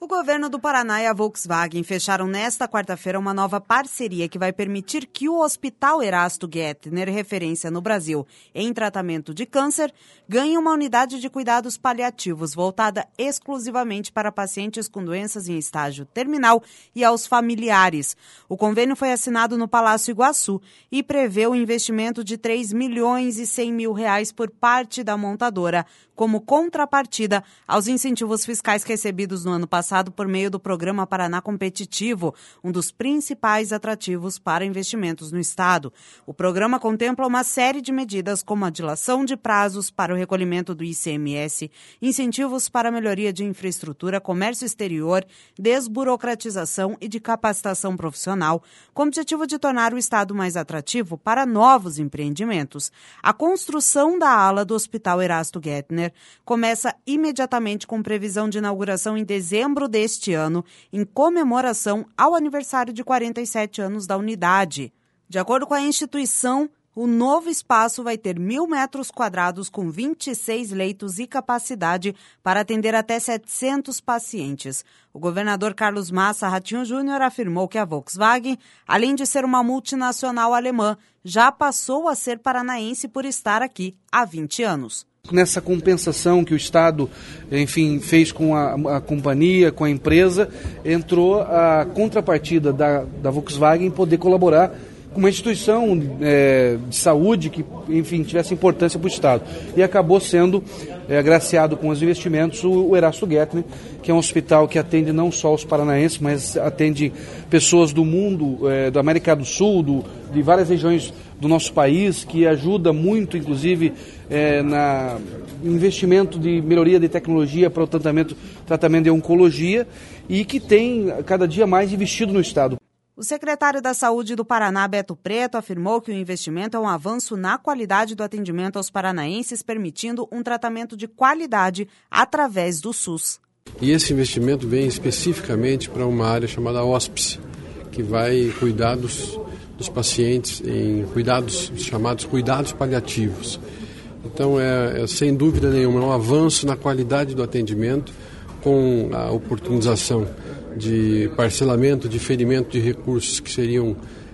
governo do Paraná e a Volkswagen fecharam nesta quarta-feira uma nova parceria que vai permitir que o Hospital Erasto Gettner, referência no Brasil em tratamento de câncer, ganhe uma unidade de cuidados paliativos voltada exclusivamente para pacientes com doenças em estágio terminal e aos familiares. O convênio foi assinado no Palácio Iguaçu e prevê o investimento de R$3.100.000 por parte da montadora, como contrapartida aos incentivos fiscais recebidos no ano passado por meio do Programa Paraná Competitivo, um dos principais atrativos para investimentos no estado. O programa contempla uma série de medidas como a dilação de prazos para o recolhimento do ICMS, incentivos para a melhoria de infraestrutura, comércio exterior, desburocratização e de capacitação profissional, com o objetivo de tornar o estado mais atrativo para novos empreendimentos. A construção da ala do Hospital Erasto Gettner começa imediatamente com previsão de inauguração em dezembro deste ano, em comemoração ao aniversário de 47 anos da unidade. De acordo com a instituição, o novo espaço vai ter 1.000 metros quadrados com 26 leitos e capacidade para atender até 700 pacientes. O governador Carlos Massa Ratinho Júnior afirmou que a Volkswagen, além de ser uma multinacional alemã, já passou a ser paranaense por estar aqui há 20 anos. Nessa compensação que o Estado, fez com a companhia, com a empresa, entrou a contrapartida da Volkswagen poder colaborar com uma instituição de saúde que, tivesse importância para o Estado. E acabou sendo agraciado com os investimentos o Erasto Gettner, que é um hospital que atende não só os paranaenses, mas atende pessoas do mundo, da América do Sul, de várias regiões do nosso país, que ajuda muito, inclusive, no investimento de melhoria de tecnologia para o tratamento de oncologia e que tem cada dia mais investido no Estado. O secretário da Saúde do Paraná, Beto Preto, afirmou que o investimento é um avanço na qualidade do atendimento aos paranaenses, permitindo um tratamento de qualidade através do SUS. E esse investimento vem especificamente para uma área chamada hóspice, que vai cuidar dos pacientes em chamados cuidados paliativos. Então, sem dúvida nenhuma, é um avanço na qualidade do atendimento com a oportunização de parcelamento, diferimento de recursos que seriam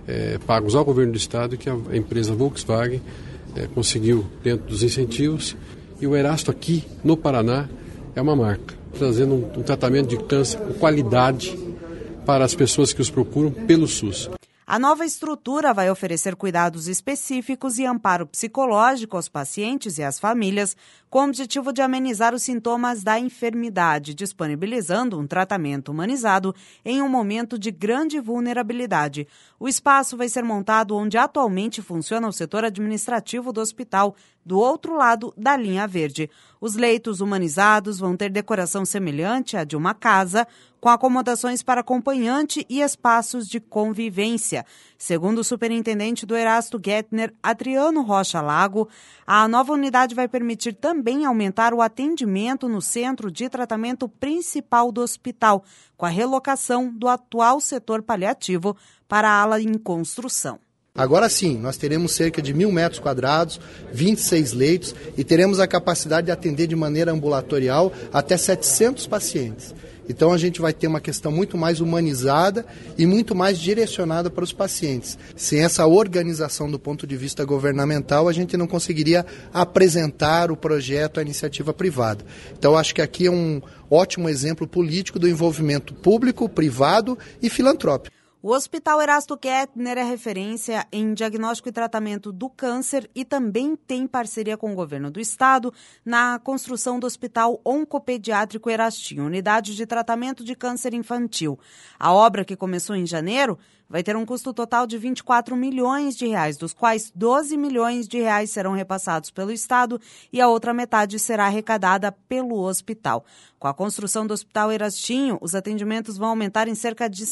pagos ao governo do Estado, que a empresa Volkswagen conseguiu dentro dos incentivos. E o Erasto aqui, no Paraná, é uma marca, trazendo um tratamento de câncer com qualidade para as pessoas que os procuram pelo SUS. A nova estrutura vai oferecer cuidados específicos e amparo psicológico aos pacientes e às famílias, com o objetivo de amenizar os sintomas da enfermidade, disponibilizando um tratamento humanizado em um momento de grande vulnerabilidade. O espaço vai ser montado onde atualmente funciona o setor administrativo do hospital, do outro lado da linha verde. Os leitos humanizados vão ter decoração semelhante à de uma casa, com acomodações para acompanhante e espaços de convivência. Segundo o superintendente do Erasto Gettner, Adriano Rocha Lago, a nova unidade vai permitir também aumentar o atendimento no centro de tratamento principal do hospital, com a relocação do atual setor paliativo para a ala em construção. Agora sim, nós teremos cerca de 1.000 metros quadrados, 26 leitos e teremos a capacidade de atender de maneira ambulatorial até 700 pacientes. Então a gente vai ter uma questão muito mais humanizada e muito mais direcionada para os pacientes. Sem essa organização do ponto de vista governamental, a gente não conseguiria apresentar o projeto à iniciativa privada. Então acho que aqui é um ótimo exemplo político do envolvimento público, privado e filantrópico. O Hospital Erasto Gettner é referência em diagnóstico e tratamento do câncer e também tem parceria com o governo do estado na construção do Hospital Oncopediátrico Erastinho, unidade de tratamento de câncer infantil. A obra, que começou em janeiro, vai ter um custo total de R$24 milhões, dos quais R$12 milhões serão repassados pelo Estado e a outra metade será arrecadada pelo hospital. Com a construção do Hospital Erastinho, os atendimentos vão aumentar em cerca de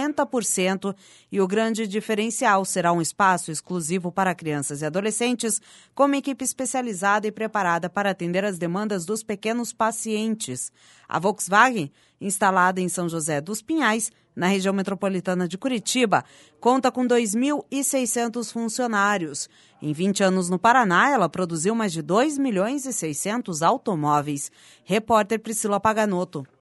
50% e o grande diferencial será um espaço exclusivo para crianças e adolescentes, com uma equipe especializada e preparada para atender as demandas dos pequenos pacientes. A Volkswagen, instalada em São José dos Pinhais, na região metropolitana de Curitiba, conta com 2.600 funcionários. Em 20 anos no Paraná, ela produziu mais de 2.600.000 automóveis. Repórter Priscila Paganotto.